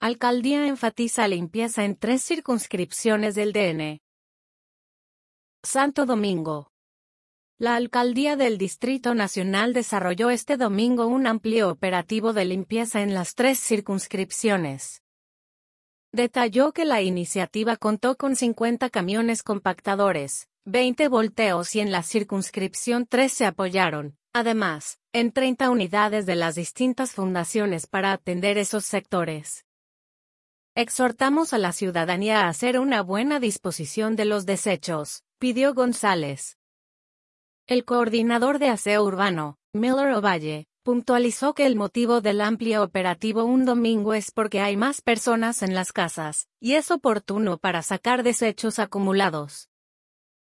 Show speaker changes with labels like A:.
A: Alcaldía enfatiza limpieza en 3 circunscripciones del DN. Santo Domingo. La Alcaldía del Distrito Nacional desarrolló este domingo un amplio operativo de limpieza en las 3 circunscripciones. Detalló que la iniciativa contó con 50 camiones compactadores, 20 volteos y en la circunscripción 3 se apoyaron, además, en 30 unidades de las distintas fundaciones para atender esos sectores. Exhortamos a la ciudadanía a hacer una buena disposición de los desechos, pidió González. El coordinador de aseo urbano, Miller Ovalle, puntualizó que el motivo del amplio operativo un domingo es porque hay más personas en las casas, y es oportuno para sacar desechos acumulados.